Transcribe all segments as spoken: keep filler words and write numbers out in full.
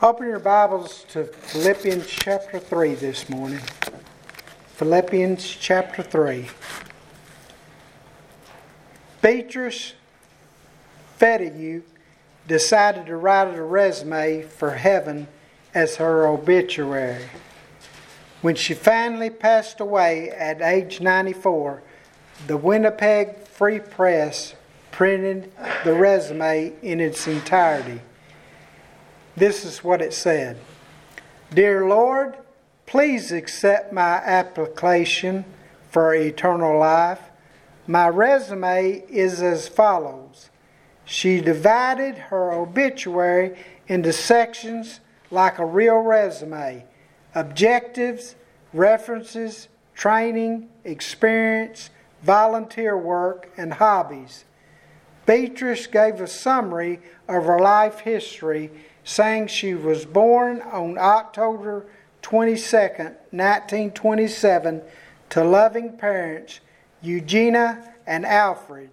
Open your Bibles to Philippians chapter three this morning. Philippians chapter three. Beatrice Fettigue decided to write a resume for heaven as her obituary. When she finally passed away at age ninety-four, the Winnipeg Free Press printed the resume in its entirety. This is what it said. Dear Lord, please accept my application for eternal life. My resume is as follows. She divided her obituary into sections like a real resume. Objectives, references, training, experience, volunteer work, and hobbies. Beatrice gave a summary of her life history, saying she was born on October twenty-second, nineteen twenty-seven, to loving parents, Eugenia and Alfred.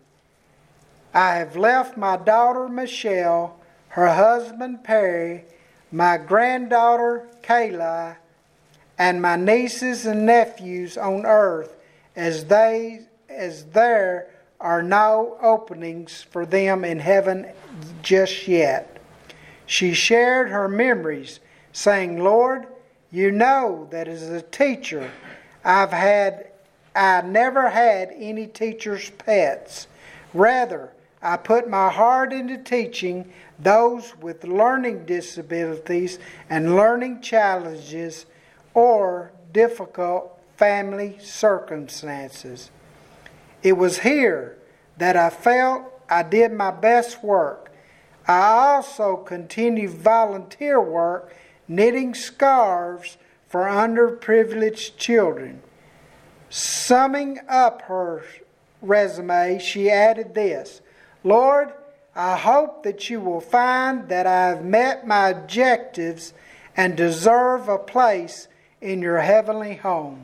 I have left my daughter Michelle, her husband Perry, my granddaughter Kayla, and my nieces and nephews on earth, as they as there are no openings for them in heaven just yet. She shared her memories, saying, Lord, you know that as a teacher, I've had, I never had any teacher's pets. Rather, I put my heart into teaching those with learning disabilities and learning challenges or difficult family circumstances. It was here that I felt I did my best work. I also continued volunteer work knitting scarves for underprivileged children. Summing up her resume, she added this, Lord, I hope that you will find that I have met my objectives and deserve a place in your heavenly home.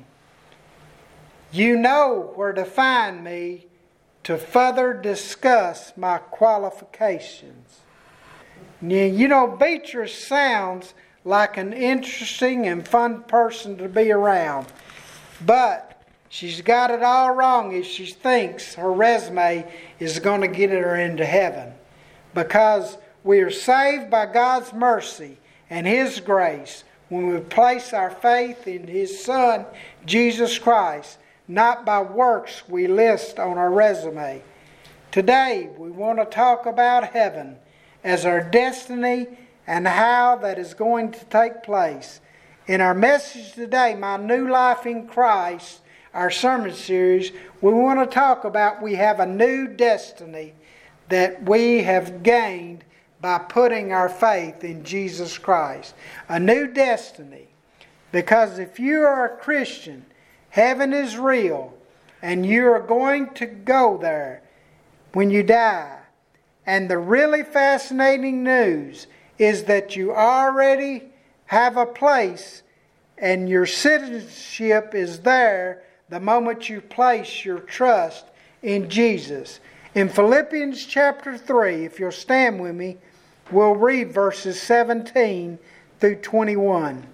You know where to find me to further discuss my qualifications. You know, Beatrice sounds like an interesting and fun person to be around, but she's got it all wrong if she thinks her resume is going to get her into heaven. Because we are saved by God's mercy and His grace when we place our faith in His Son, Jesus Christ, not by works we list on our resume. Today, we want to talk about heaven as our destiny and how that is going to take place. In our message today, My New Life in Christ, our sermon series, we want to talk about we have a new destiny that we have gained by putting our faith in Jesus Christ. A new destiny. Because if you are a Christian, heaven is real and you are going to go there when you die. And the really fascinating news is that you already have a place and your citizenship is there the moment you place your trust in Jesus. In Philippians chapter three, if you'll stand with me, we'll read verses seventeen through twenty-one.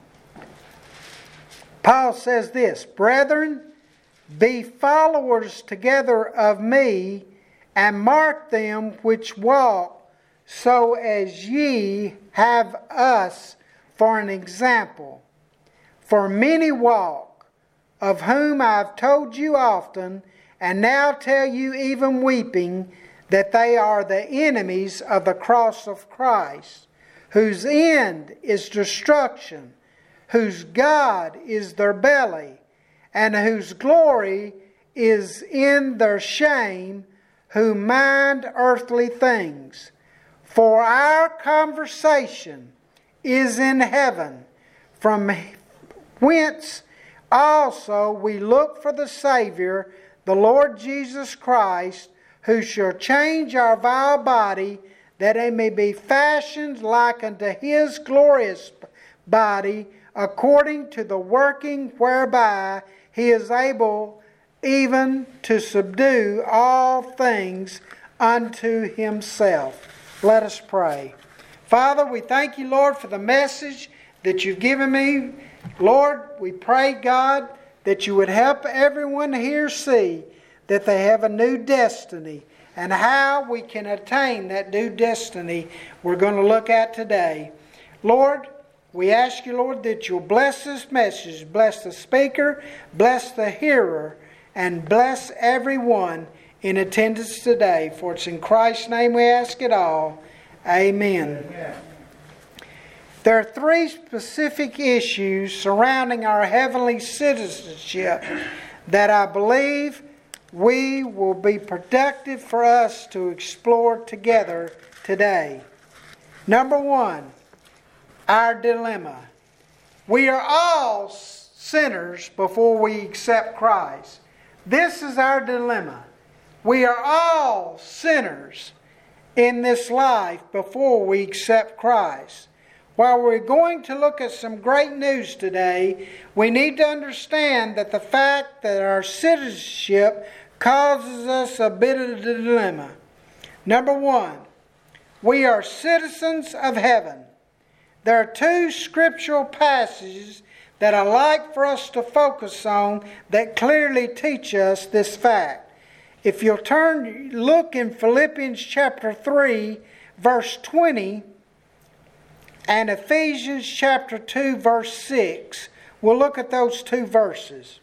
Paul says this, Brethren, be followers together of me, and mark them which walk, so as ye have us for an example. For many walk, of whom I have told you often, and now tell you even weeping, that they are the enemies of the cross of Christ, whose end is destruction, whose God is their belly, and whose glory is in their shame, who mind earthly things. For our conversation is in heaven, from whence also we look for the Savior, the Lord Jesus Christ, who shall change our vile body, that it may be fashioned like unto His glorious body, according to the working whereby He is able even to subdue all things unto Himself. Let us pray. Father, we thank you, Lord, for the message that you've given me. Lord, we pray, God, that you would help everyone here see that they have a new destiny and how we can attain that new destiny we're going to look at today. Lord, we ask you, Lord, that you'll bless this message, bless the speaker, bless the hearer, and bless everyone in attendance today. For it's in Christ's name we ask it all. Amen. Amen. There are three specific issues surrounding our heavenly citizenship that I believe we will be productive for us to explore together today. Number one, our dilemma. We are all sinners before we accept Christ. This is our dilemma. We are all sinners in this life before we accept Christ. While we're going to look at some great news today, we need to understand that the fact that our citizenship causes us a bit of a dilemma. Number one, we are citizens of heaven. There are two scriptural passages that I like for us to focus on that clearly teach us this fact. If you'll turn, look in Philippians chapter three, verse twenty, and Ephesians chapter two, verse six. We'll look at those two verses.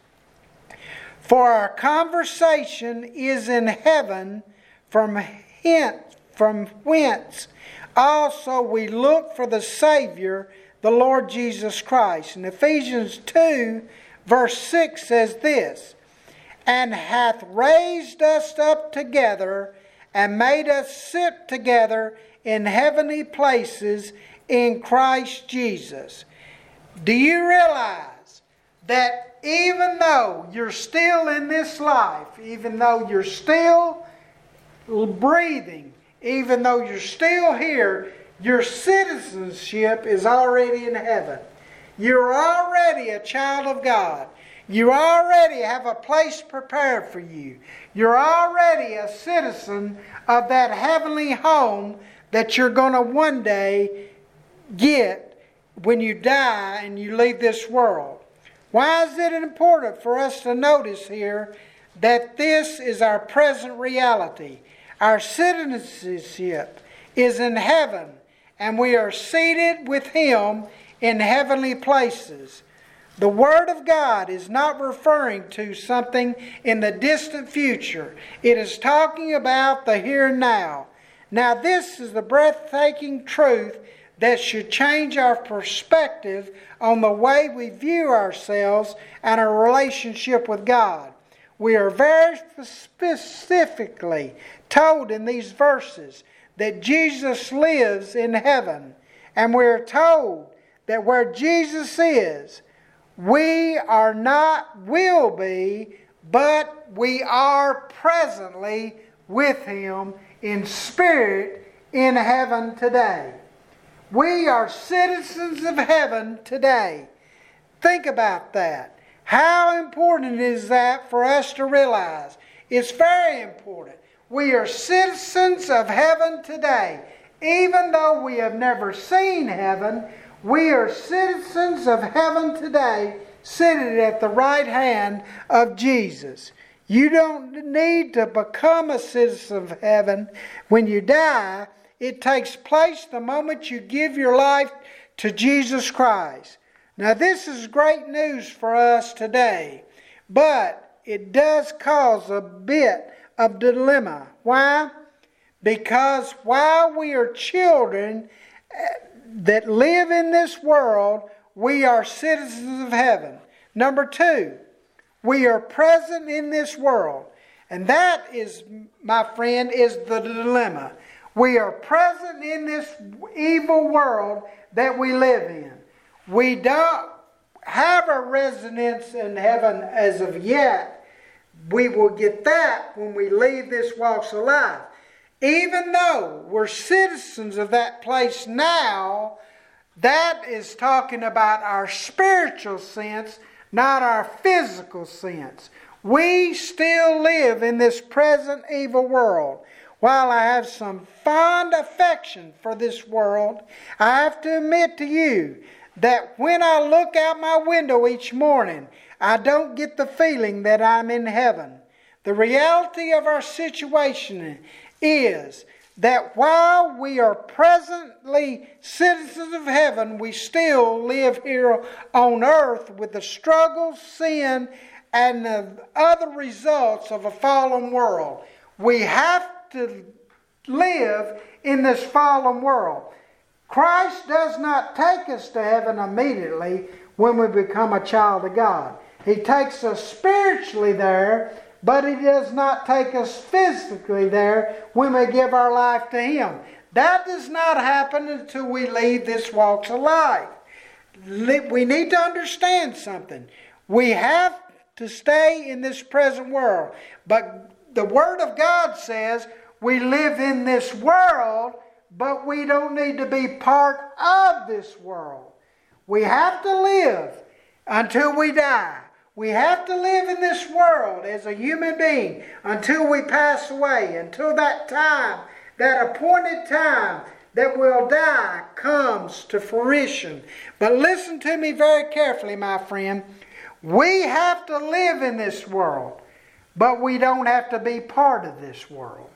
For our conversation is in heaven, from hence, from whence also we look for the Savior, the Lord Jesus Christ. And Ephesians two, verse six says this, and hath raised us up together and made us sit together in heavenly places in Christ Jesus. Do you realize that even though you're still in this life, even though you're still breathing, even though you're still here, your citizenship is already in heaven. You're already a child of God. You already have a place prepared for you. You're already a citizen of that heavenly home that you're going to one day get when you die and you leave this world. Why is it important for us to notice here that this is our present reality? Our citizenship is in heaven, and we are seated with Him in heavenly places. The Word of God is not referring to something in the distant future. It is talking about the here and now. Now, this is the breathtaking truth that should change our perspective on the way we view ourselves and our relationship with God. We are very specifically told in these verses that Jesus lives in heaven. And we are told that where Jesus is, we are not will be, but we are presently with Him in spirit in heaven today. We are citizens of heaven today. Think about that. How important is that for us to realize? It's very important. We are citizens of heaven today. Even though we have never seen heaven, we are citizens of heaven today, seated at the right hand of Jesus. You don't need to become a citizen of heaven when you die. It takes place the moment you give your life to Jesus Christ. Now, this is great news for us today, but it does cause a bit of dilemma. Why? Because while we are children that live in this world, we are citizens of heaven. Number two, we are present in this world. And that is, my friend, is the dilemma. We are present in this evil world that we live in. We don't have a residence in heaven as of yet. We will get that when we leave this walks of life. Even though we're citizens of that place now, that is talking about our spiritual sense, not our physical sense. We still live in this present evil world. while I have some fond affection for this world, I have to admit to you that when I look out my window each morning, I don't get the feeling that I'm in heaven. The reality of our situation is that while we are presently citizens of heaven, we still live here on earth with the struggle, sin, and the other results of a fallen world. We have to live in this fallen world. Christ does not take us to heaven immediately when we become a child of God. He takes us spiritually there, but He does not take us physically there when we give our life to Him. That does not happen until we leave this walk of life. We need to understand something. We have to stay in this present world. But the Word of God says we live in this world, but we don't need to be part of this world. We have to live until we die. We have to live in this world as a human being until we pass away, until that time, that appointed time that we'll die comes to fruition. But listen to me very carefully, my friend. We have to live in this world, but we don't have to be part of this world.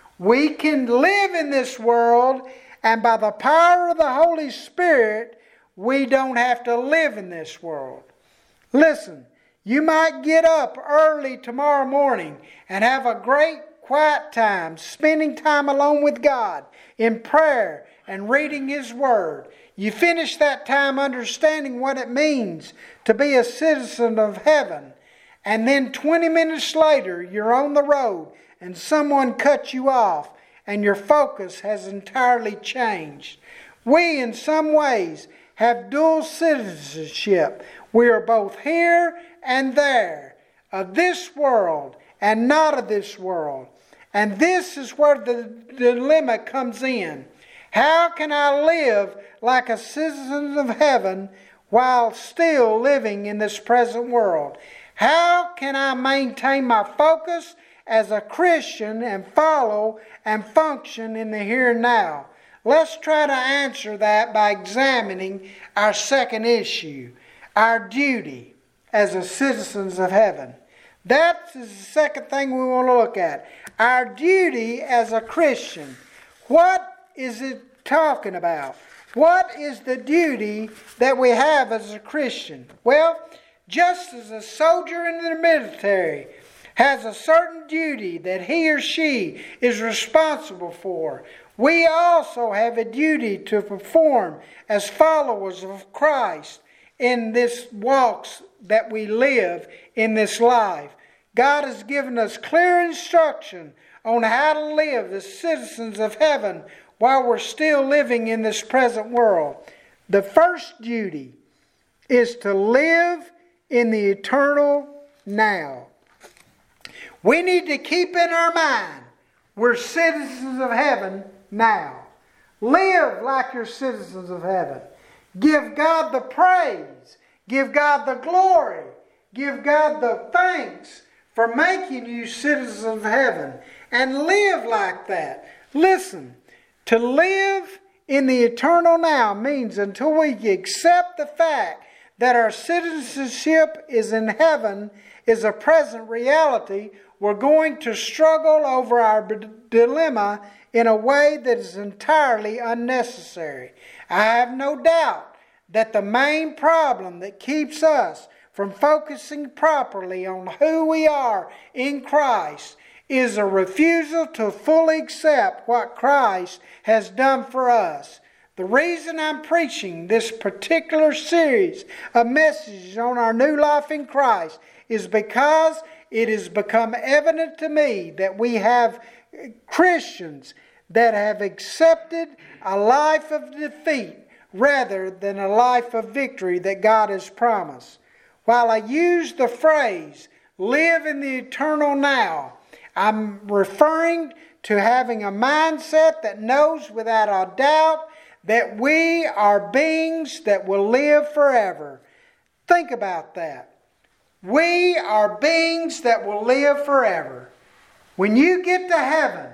We can live in this world, and by the power of the Holy Spirit, we don't have to live in this world. Listen, you might get up early tomorrow morning and have a great quiet time, spending time alone with God in prayer and reading His Word. You finish that time understanding what it means to be a citizen of heaven. And then twenty minutes later, you're on the road and someone cuts you off and your focus has entirely changed. We, in some ways, have dual citizenship. We are both here and there, of this world and not of this world. And this is where the dilemma comes in. How can I live like a citizen of heaven while still living in this present world? How can I maintain my focus as a Christian and follow and function in the here and now? Let's try to answer that by examining our second issue, our duty as a citizens of heaven. That's the second thing we want to look at. Our duty as a Christian. What is it talking about? What is the duty that we have as a Christian? Well, just as a soldier in the military has a certain duty that he or she is responsible for, we also have a duty to perform as followers of Christ in this walks that we live in this life. God has given us clear instruction on how to live as citizens of heaven while we're still living in this present world. The first duty is to live in the eternal now. We need to keep in our mind we're citizens of heaven now. Live like you're citizens of heaven. Give God the praise. Give God the glory. Give God the thanks for making you citizens of heaven. And live like that. Listen, to live in the eternal now means until we accept the fact that our citizenship is in heaven is a present reality, we're going to struggle over our b- dilemma in a way that is entirely unnecessary. I have no doubt that the main problem that keeps us from focusing properly on who we are in Christ is a refusal to fully accept what Christ has done for us. The reason I'm preaching this particular series of messages on our new life in Christ is because it has become evident to me that we have Christians that have accepted a life of defeat rather than a life of victory that God has promised. While I use the phrase, live in the eternal now, I'm referring to having a mindset that knows without a doubt that we are beings that will live forever. Think about that. We are beings that will live forever. When you get to heaven,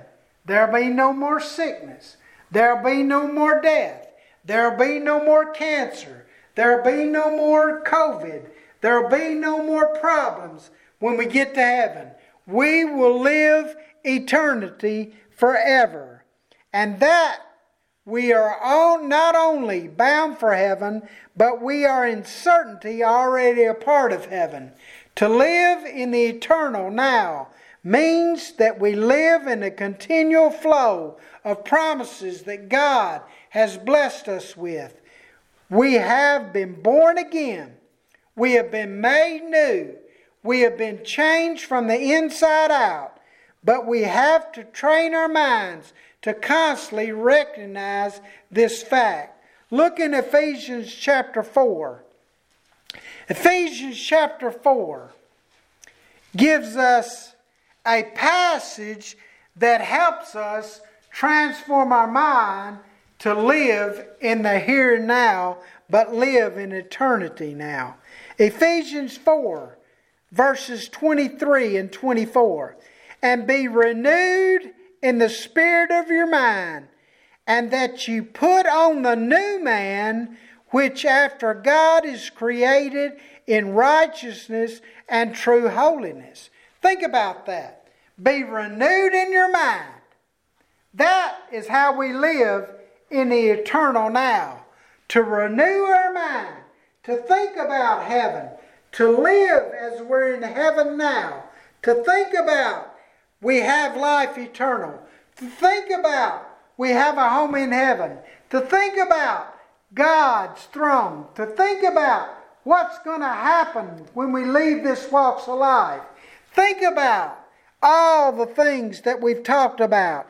There'll be no more sickness. There'll be no more death. There'll be no more cancer. There'll be no more COVID. There'll be no more problems when we get to heaven. We will live eternity forever. And that we are all not only bound for heaven, but we are in certainty already a part of heaven. To live in the eternal now means that we live in a continual flow of promises that God has blessed us with. We have been born again. We have been made new. We have been changed from the inside out. But we have to train our minds to constantly recognize this fact. Look in Ephesians chapter four. Ephesians chapter four gives us a passage that helps us transform our mind to live in the here and now, but live in eternity now. Ephesians four, verses twenty-three and twenty-four. And be renewed in the spirit of your mind, and that you put on the new man, which after God is created in righteousness and true holiness. Think about that. Be renewed in your mind. That is how we live in the eternal now. To renew our mind, to think about heaven, to live as we're in heaven now, to think about we have life eternal, to think about we have a home in heaven, to think about God's throne, to think about what's going to happen when we leave this walks of life. Think about all the things that we've talked about.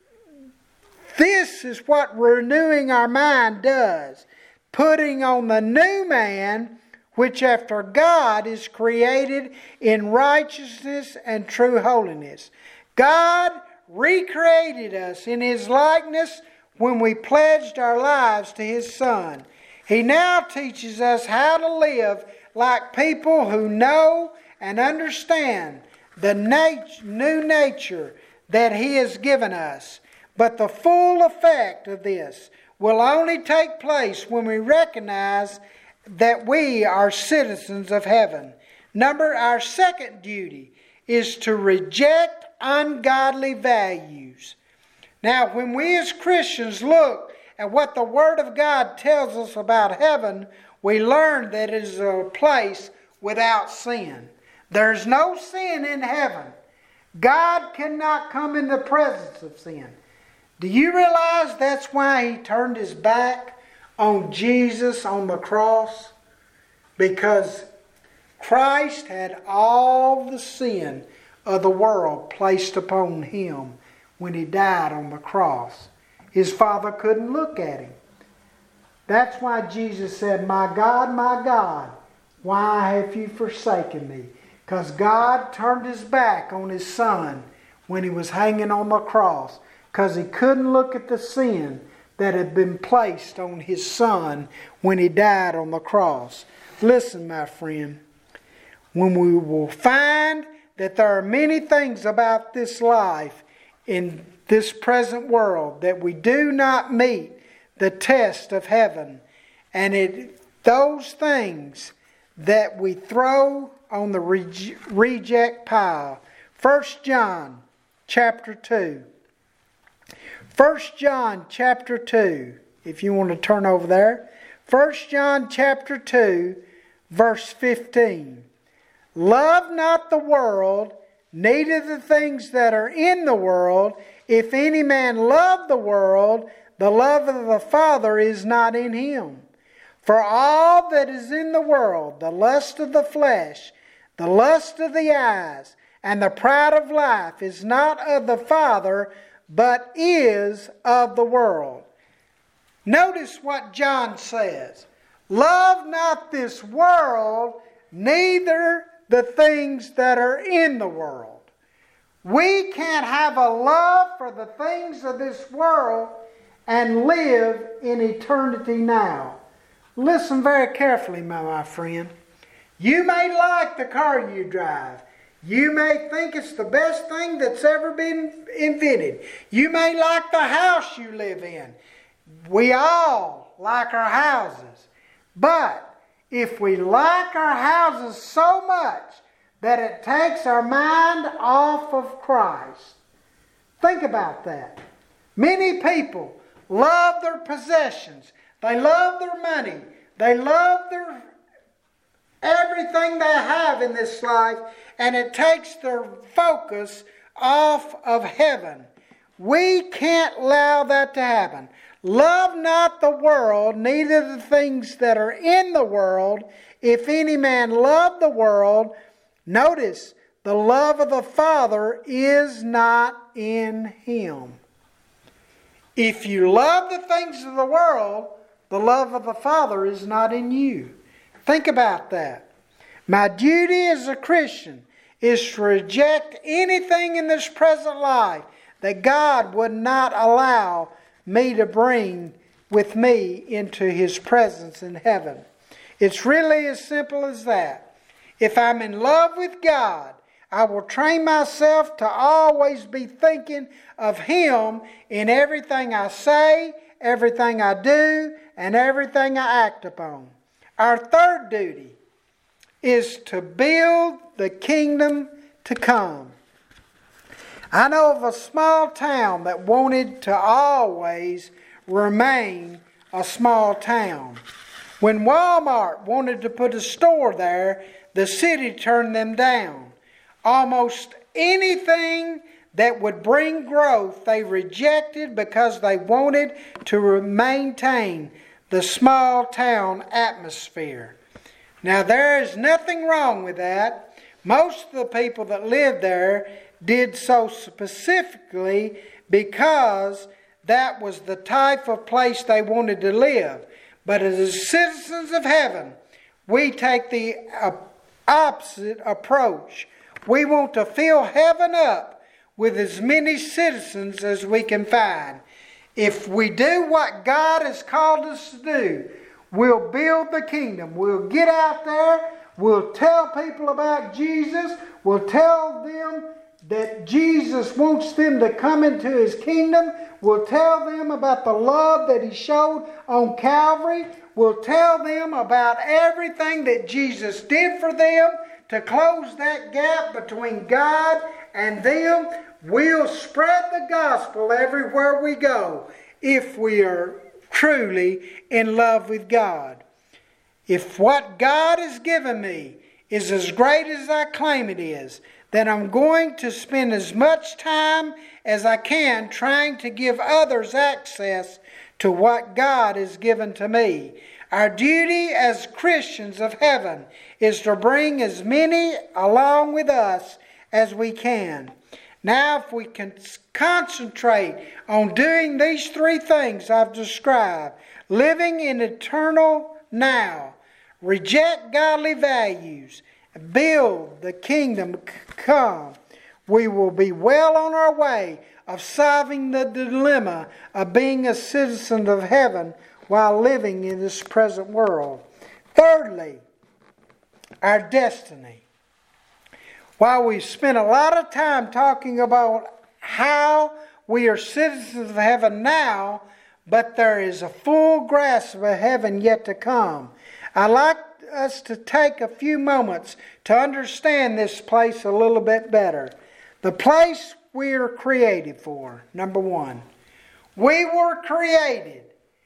This is what renewing our mind does. Putting on the new man, which after God is created in righteousness and true holiness. God recreated us in His likeness when we pledged our lives to His Son. He now teaches us how to live like people who know and understand the nat- new nature that He has given us. But the full effect of this will only take place when we recognize that we are citizens of heaven. Number, our second duty is to reject ungodly values. Now, when we as Christians look at what the Word of God tells us about heaven, we learn that it is a place without sin. There's no sin in heaven. God cannot come in the presence of sin. Do you realize that's why He turned His back on Jesus on the cross? Because Christ had all the sin of the world placed upon Him when He died on the cross. His Father couldn't look at Him. That's why Jesus said, "My God, my God, why have you forsaken me?" Because God turned His back on His Son when He was hanging on the cross. Because He couldn't look at the sin that had been placed on His Son when He died on the cross. Listen, my friend, when we will find that there are many things about this life in this present world that we do not meet the test of heaven, and it those things that we throw on the re- reject pile. First John chapter two. First John chapter two, if you want to turn over there. First John chapter two, verse fifteen. Love not the world, neither the things that are in the world. If any man love the world, the love of the Father is not in him. For all that is in the world, the lust of the flesh, the lust of the eyes, and the pride of life is not of the Father, but is of the world. Notice what John says. Love not this world, neither the things that are in the world. We can't have a love for the things of this world and live in eternity now. Listen very carefully, my, my friend. You may like the car you drive. You may think it's the best thing that's ever been invented. You may like the house you live in. We all like our houses. But if we like our houses so much that it takes our mind off of Christ, think about that. Many people love their possessions. They love their money. They love their everything they have in this life, and it takes their focus off of heaven. We can't allow that to happen. Love not the world, neither the things that are in the world. If any man love the world, notice, the love of the Father is not in him. If you love the things of the world, the love of the Father is not in you. Think about that. My duty as a Christian is to reject anything in this present life that God would not allow me to bring with me into His presence in heaven. It's really as simple as that. If I'm in love with God, I will train myself to always be thinking of Him in everything I say, everything I do, and everything I act upon. Our third duty is to build the kingdom to come. I know of a small town that wanted to always remain a small town. When Walmart wanted to put a store there, the city turned them down. Almost anything that would bring growth they rejected because they wanted to maintain the small town atmosphere. Now, there is nothing wrong with that. Most of the people that lived there did so specifically because that was the type of place they wanted to live. But as citizens of heaven, we take the opposite approach. We want to fill heaven up with as many citizens as we can find. If we do what God has called us to do, we'll build the kingdom. We'll get out there. We'll tell people about Jesus. We'll tell them that Jesus wants them to come into His kingdom. We'll tell them about the love that He showed on Calvary. We'll tell them about everything that Jesus did for them to close that gap between God and them. We'll spread the gospel everywhere we go if we are truly in love with God. If what God has given me is as great as I claim it is, then I'm going to spend as much time as I can trying to give others access to what God has given to me. Our duty as Christians of heaven is to bring as many along with us as we can. Now, if we can concentrate on doing these three things I've described, living in eternal now, reject godly values, build the kingdom come, we will be well on our way of solving the dilemma of being a citizen of heaven while living in this present world. Thirdly, our destiny. While we've spent a lot of time talking about how we are citizens of heaven now, but there is a full grasp of heaven yet to come, I'd like us to take a few moments to understand this place a little bit better. The place we are created for, number one. We were created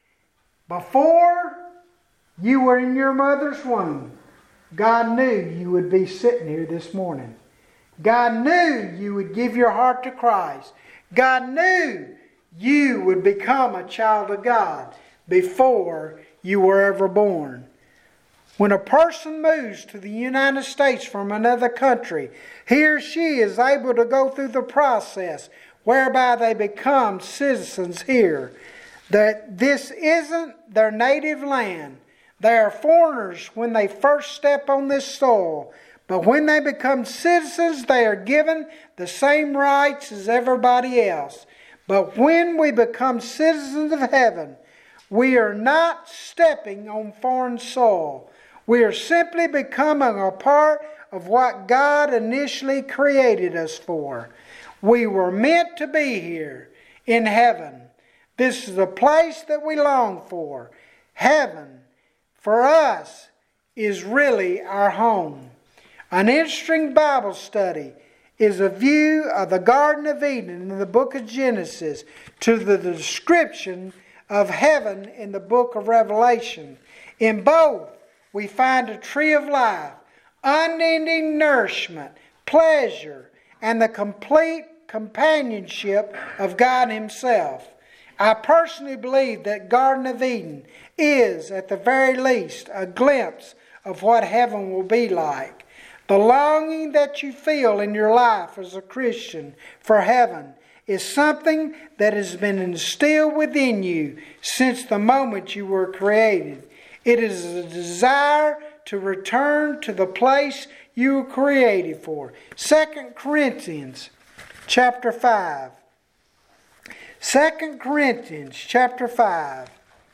before you were in your mother's womb. God knew you would be sitting here this morning. God knew you would give your heart to Christ. God knew you would become a child of God before you were ever born. When a person moves to the United States from another country, he or she is able to go through the process whereby they become citizens here. That this isn't their native land. They are foreigners when they first step on this soil. But when they become citizens, they are given the same rights as everybody else. But when we become citizens of heaven, we are not stepping on foreign soil. We are simply becoming a part of what God initially created us for. We were meant to be here in heaven. This is the place that we long for. Heaven, for us, is really our home. An interesting Bible study is a view of the Garden of Eden in the book of Genesis to the description of heaven in the book of Revelation. In both, we find a tree of life, unending nourishment, pleasure, and the complete companionship of God Himself. I personally believe that Garden of Eden is, at the very least, a glimpse of what heaven will be like. The longing that you feel in your life as a Christian for heaven is something that has been instilled within you since the moment you were created. It is a desire to return to the place you were created for. Second Corinthians chapter five. Second Corinthians chapter five,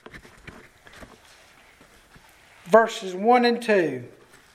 verses one and two.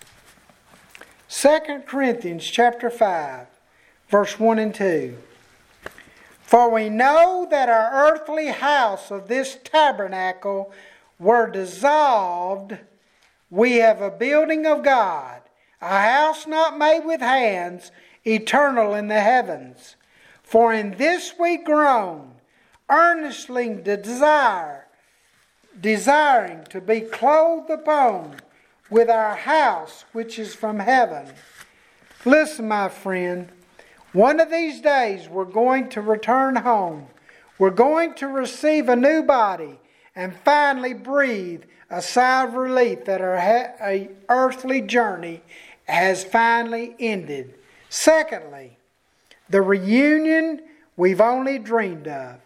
Second Corinthians chapter five, verse one and two. For we know that our earthly house of this tabernacle were dissolved. We have a building of God, a house not made with hands, eternal in the heavens. For in this we groan, earnestly desire, desiring to be clothed upon with our house which is from heaven. Listen, my friend, one of these days we're going to return home. We're going to receive a new body and finally breathe a sigh of relief that our ha- earthly journey has finally ended. Secondly, the reunion we've only dreamed of.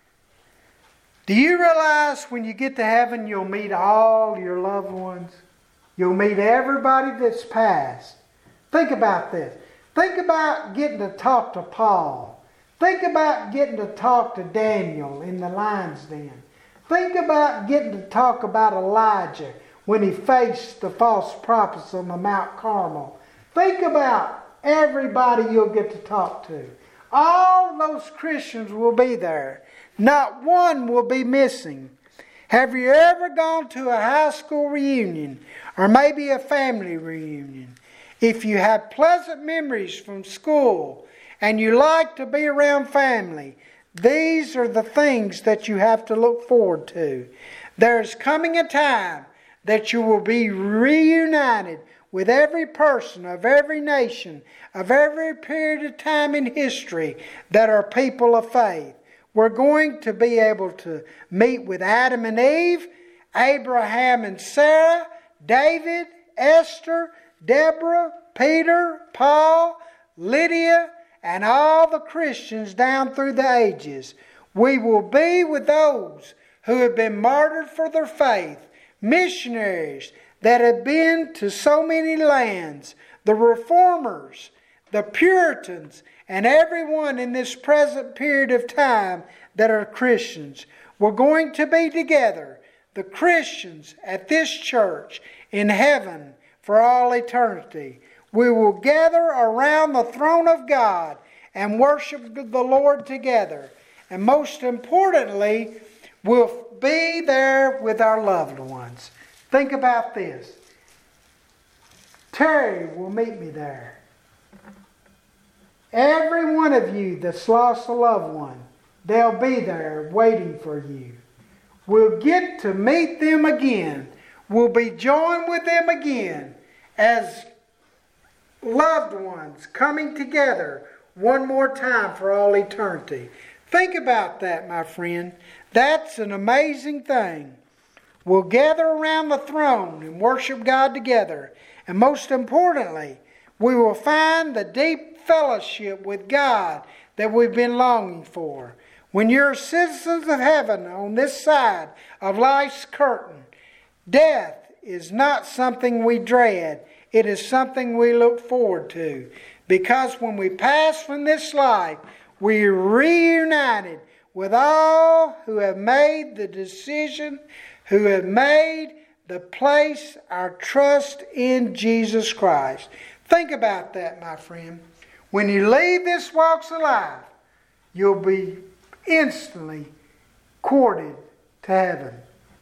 Do you realize when you get to heaven you'll meet all your loved ones? You'll meet everybody that's passed. Think about this. Think about getting to talk to Paul. Think about getting to talk to Daniel in the lion's den. Think about getting to talk about Elijah when he faced the false prophets on the Mount Carmel. Think about everybody you'll get to talk to. All those Christians will be there. Not one will be missing. Have you ever gone to a high school reunion or maybe a family reunion? If you have pleasant memories from school and you like to be around family, these are the things that you have to look forward to. There's coming a time that you will be reunited with every person of every nation, of every period of time in history that are people of faith. We're going to be able to meet with Adam and Eve, Abraham and Sarah, David, Esther, Deborah, Peter, Paul, Lydia, and all the Christians down through the ages. We will be with those who have been martyred for their faith, missionaries that have been to so many lands, the reformers, the Puritans, and everyone in this present period of time that are Christians. We're going to be together, the Christians at this church in heaven for all eternity. We will gather around the throne of God and worship the Lord together. And most importantly, we'll be there with our loved ones. Think about this. Terry will meet me there. Every one of you that's lost a loved one, they'll be there waiting for you. We'll get to meet them again. We'll be joined with them again as loved ones coming together one more time for all eternity. Think about that, my friend. That's an amazing thing. We'll gather around the throne and worship God together. And most importantly, we will find the deep fellowship with God that we've been longing for. When you're citizens of heaven on this side of life's curtain, death is not something we dread. It is something we look forward to. Because when we pass from this life, we're reunited with all who have made the decision, who have made the place our trust in Jesus Christ. Think about that, my friend. When you leave this walks alive, you'll be instantly courted to heaven.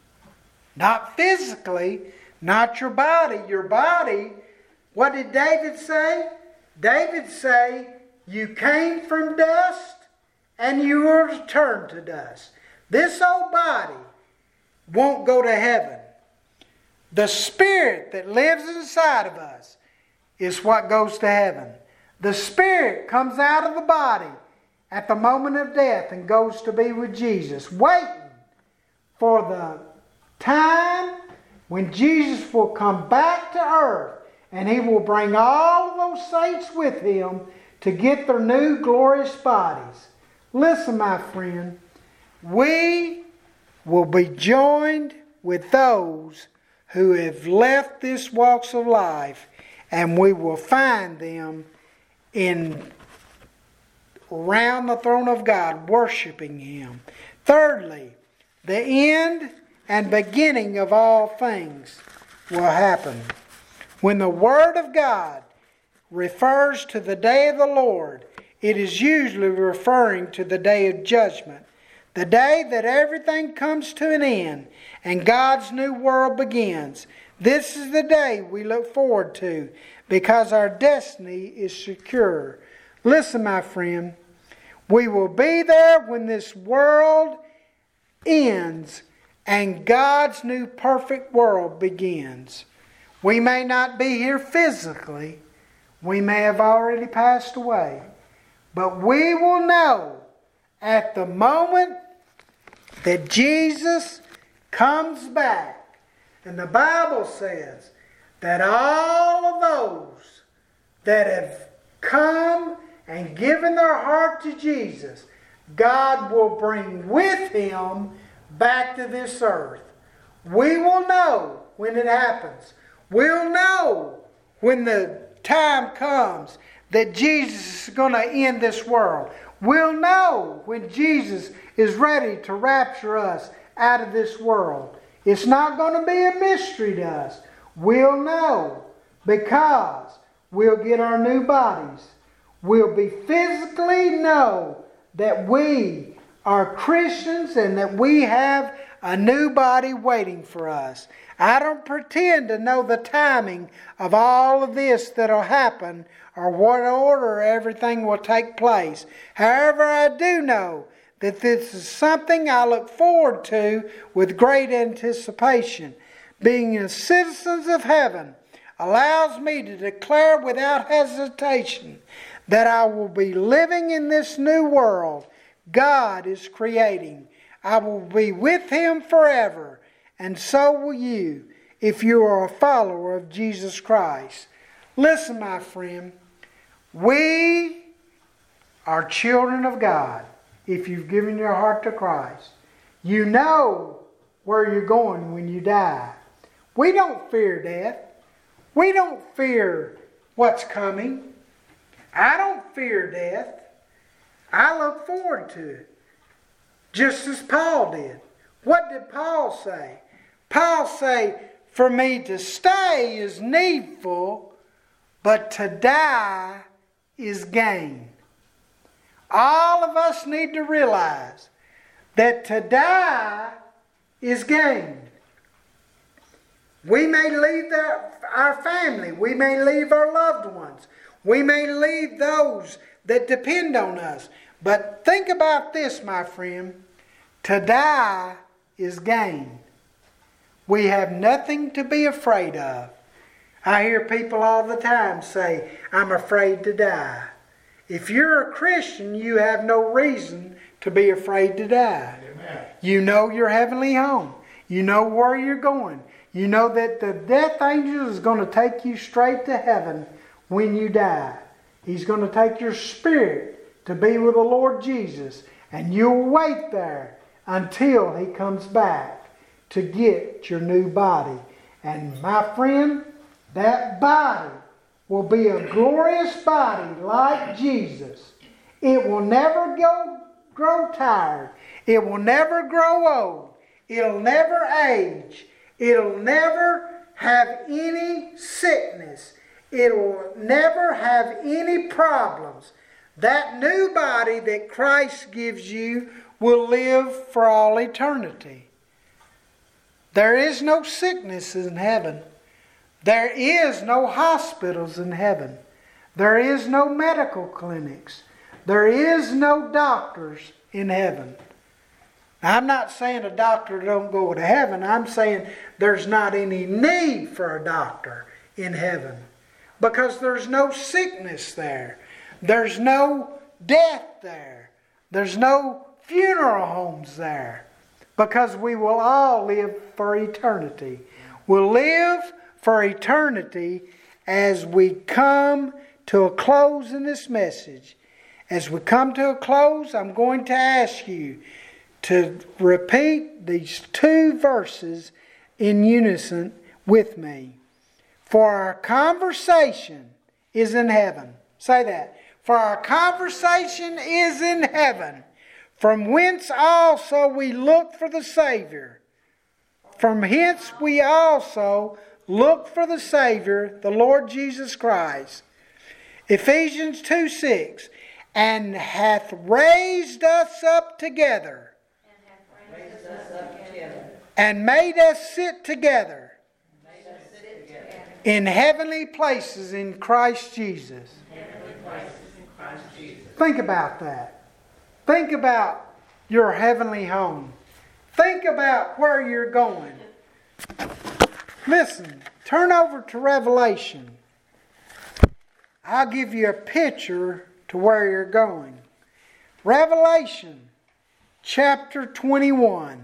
Not physically, not your body. Your body, what did David say? David say, you came from dust and you will return to dust. This old body won't go to heaven. The spirit that lives inside of us is what goes to heaven. The spirit comes out of the body at the moment of death and goes to be with Jesus, waiting for the time when Jesus will come back to earth and He will bring all of those saints with Him to get their new glorious bodies. Listen, my friend, we will be joined with those who have left this walks of life, and we will find them in around the throne of God, worshiping Him. Thirdly, the end and beginning of all things will happen. When the Word of God refers to the day of the Lord, it is usually referring to the day of judgment, the day that everything comes to an end and God's new world begins. This is the day we look forward to because our destiny is secure. Listen, my friend, we will be there when this world ends and God's new perfect world begins. We may not be here physically. We may have already passed away. But we will know at the moment that Jesus comes back. And the Bible says that all of those that have come and given their heart to Jesus, God will bring with Him back to this earth. We will know when it happens. We'll know when the time comes that Jesus is going to end this world. We'll know when Jesus is ready to rapture us out of this world. It's not going to be a mystery to us. We'll know because we'll get our new bodies. We'll be physically know that we are Christians and that we have a new body waiting for us. I don't pretend to know the timing of all of this that'll happen or what order everything will take place. However, I do know that this is something I look forward to with great anticipation. Being a citizens of heaven allows me to declare without hesitation that I will be living in this new world God is creating. I will be with Him forever, and so will you if you are a follower of Jesus Christ. Listen, my friend, we are children of God if you've given your heart to Christ. You know where you're going when you die. We don't fear death. We don't fear what's coming. I don't fear death. I look forward to it. Just as Paul did. What did Paul say? Paul say, for me to stay is needful, but to die is gain. All of us need to realize that to die is gain. We may leave their, our family. We may leave our loved ones. We may leave those that depend on us. But think about this, my friend. To die is gain. We have nothing to be afraid of. I hear people all the time say, I'm afraid to die. If you're a Christian, you have no reason to be afraid to die. Amen. You know your heavenly home. You know where you're going. You know that the death angel is going to take you straight to heaven when you die. He's going to take your spirit to be with the Lord Jesus. And you'll wait there until He comes back to get your new body. And my friend, that body will be a glorious body like Jesus. It will never go, grow tired. It will never grow old. It'll never age. It'll never have any sickness. It will never have any problems. That new body that Christ gives you will live for all eternity. There is no sickness in heaven. There is no hospitals in heaven. There is no medical clinics. There is no doctors in heaven. Now, I'm not saying a doctor don't go to heaven. I'm saying there's not any need for a doctor in heaven. Because there's no sickness there. There's no death there. There's no funeral homes there. Because we will all live for eternity. We'll live for eternity as we come to a close in this message. As we come to a close, I'm going to ask you to repeat these two verses in unison with me. For our conversation is in heaven. Say that. For our conversation is in heaven, from whence also we look for the Savior. From hence we also look for the Savior, the Lord Jesus Christ. Ephesians two six. And hath raised us up together. And hath raised us up together. And made us sit together. Made us sit together. In heavenly places in Christ Jesus. Heavenly places in Christ Jesus. Think about that. Think about your heavenly home. Think about where you're going. Listen, turn over to Revelation. I'll give you a picture to where you're going. Revelation chapter twenty-one.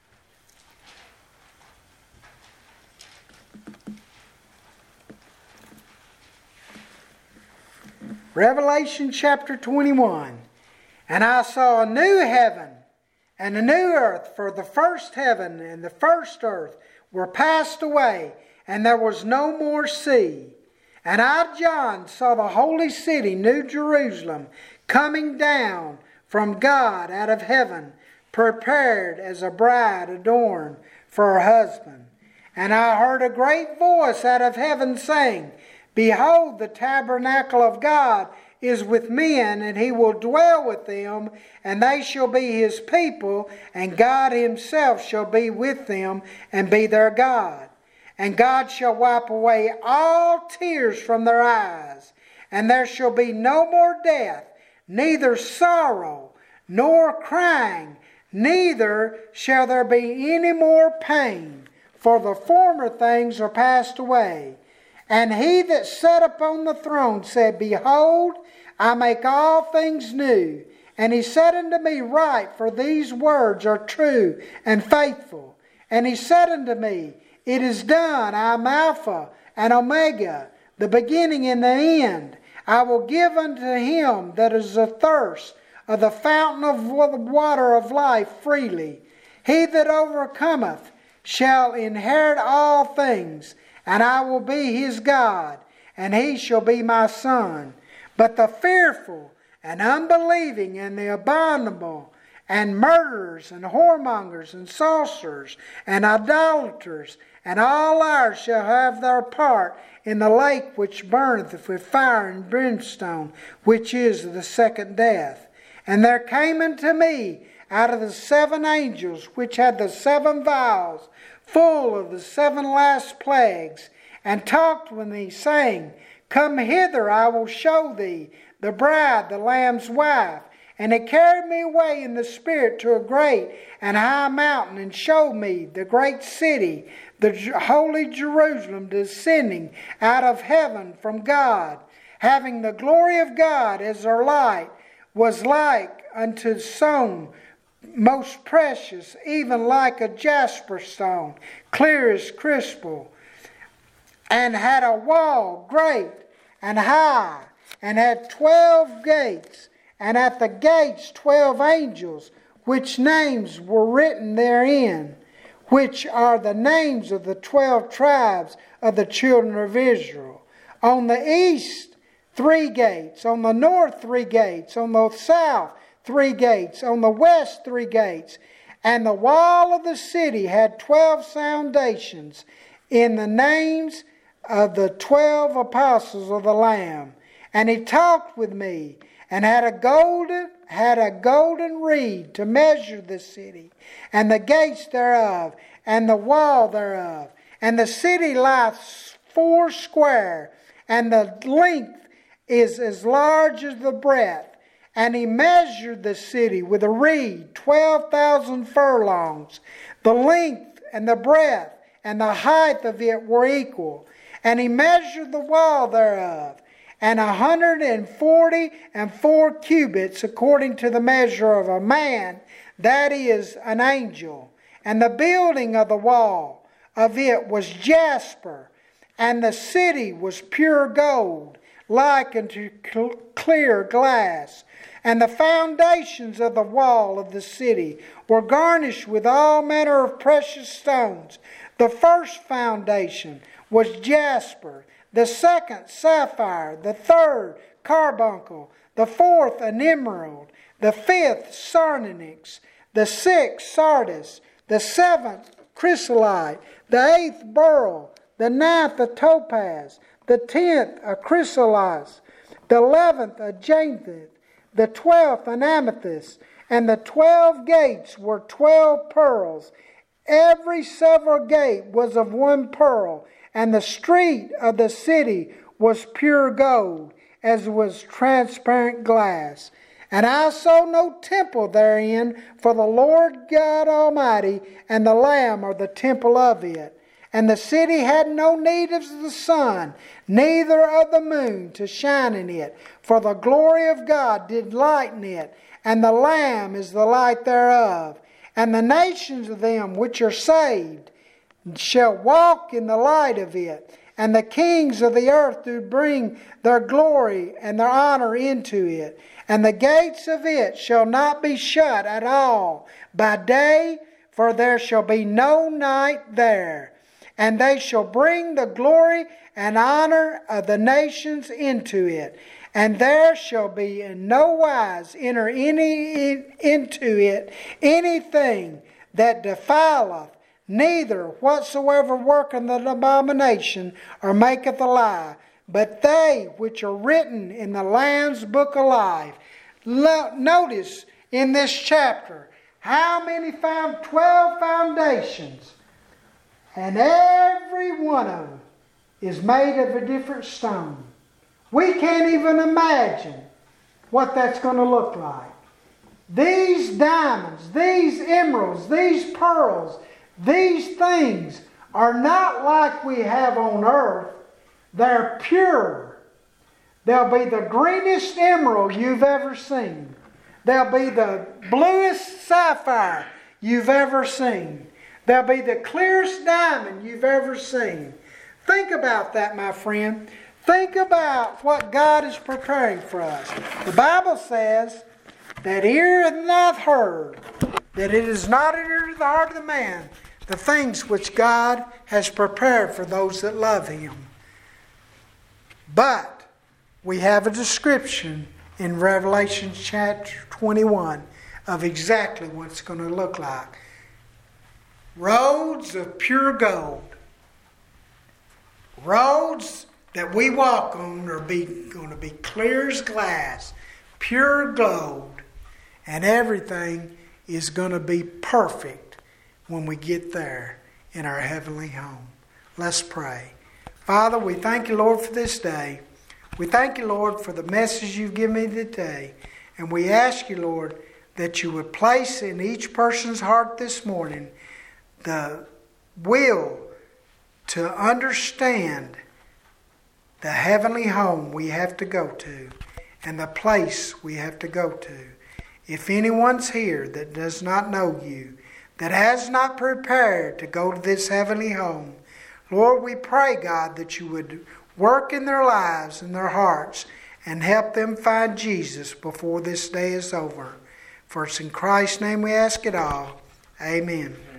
Revelation chapter twenty-one. And I saw a new heaven and a new earth, for the first heaven and the first earth were passed away, and there was no more sea. And I, John, saw the holy city, New Jerusalem, coming down from God out of heaven, prepared as a bride adorned for her husband. And I heard a great voice out of heaven saying, Behold, the tabernacle of God is with men, and he will dwell with them, and they shall be his people, and God himself shall be with them and be their God. And God shall wipe away all tears from their eyes, and there shall be no more death, neither sorrow, nor crying, neither shall there be any more pain, for the former things are passed away. And he that sat upon the throne said, Behold, I make all things new. And he said unto me, Write, for these words are true and faithful. And he said unto me, It is done. I am Alpha and Omega, the beginning and the end. I will give unto him that is athirst of the fountain of the water of life freely. He that overcometh shall inherit all things, and I will be his God, and he shall be my son. But the fearful and unbelieving and the abominable and murderers and whoremongers and sorcerers and idolaters and all liars shall have their part in the lake which burneth with fire and brimstone, which is the second death. And there came unto me out of the seven angels which had the seven vials full of the seven last plagues, and talked with me, saying, Come hither, I will show thee the bride, the Lamb's wife. And it carried me away in the Spirit to a great and high mountain, and showed me the great city, the holy Jerusalem, descending out of heaven from God, having the glory of God as her light, was like unto stone most precious, even like a jasper stone, clear as crystal, and had a wall great and high, and had twelve gates, and at the gates twelve angels, which names were written therein, which are the names of the twelve tribes of the children of Israel. On the east three gates, on the north three gates, on the south three gates, on the west three gates. And the wall of the city had twelve foundations. In the names of the twelve apostles of the Lamb. And he talked with me, and had a golden had a golden reed to measure the city, and the gates thereof, and the wall thereof. And the city lieth four square, and the length is as large as the breadth. And he measured the city with a reed, twelve thousand furlongs. The length and the breadth and the height of it were equal. And he measured the wall thereof, and a hundred and forty and four cubits, according to the measure of a man, that is, an angel. And the building of the wall of it was jasper, and the city was pure gold, like unto clear glass. And the foundations of the wall of the city were garnished with all manner of precious stones. The first foundation was jasper, the second sapphire, the third carbuncle, the fourth an emerald, the fifth sardonyx, the sixth sardis, the seventh chrysolite, the eighth beryl, the ninth a topaz, the tenth a chrysolis, the eleventh a jacinth, the twelfth an amethyst, and the twelve gates were twelve pearls. Every several gate was of one pearl, and the street of the city was pure gold, as was transparent glass. And I saw no temple therein, for the Lord God Almighty and the Lamb are the temple of it. And the city had no need of the sun, neither of the moon to shine in it, for the glory of God did lighten it, and the Lamb is the light thereof. And the nations of them which are saved shall walk in the light of it, and the kings of the earth do bring their glory and their honor into it. And the gates of it shall not be shut at all by day, for there shall be no night there. And they shall bring the glory and honor of the nations into it. And there shall be in no wise enter any in, into it anything that defileth, neither whatsoever worketh an abomination or maketh a lie, but they which are written in the Lamb's book of life. Lo- notice in this chapter how many found twelve foundations. And every one of them is made of a different stone. We can't even imagine what that's going to look like. These diamonds, these emeralds, these pearls, these things are not like we have on earth. They're pure. They'll be the greenest emerald you've ever seen. They'll be the bluest sapphire you've ever seen. They'll be the clearest diamond you've ever seen. Think about that, my friend. Think about what God is preparing for us. The Bible says that ear hath not heard, that it is not entered the heart of the man, the things which God has prepared for those that love Him. But we have a description in Revelation chapter twenty-one of exactly what it's going to look like. Roads of pure gold. Roads that we walk on are be, going to be clear as glass, pure gold, and everything is going to be perfect when we get there in our heavenly home. Let's pray. Father, we thank you, Lord, for this day. We thank you, Lord, for the message you've given me today. And we ask you, Lord, that you would place in each person's heart this morning the will to understand the heavenly home we have to go to and the place we have to go to. If anyone's here that does not know you, that has not prepared to go to this heavenly home, Lord, we pray, God, that you would work in their lives and their hearts and help them find Jesus before this day is over. For it's in Christ's name we ask it all. Amen.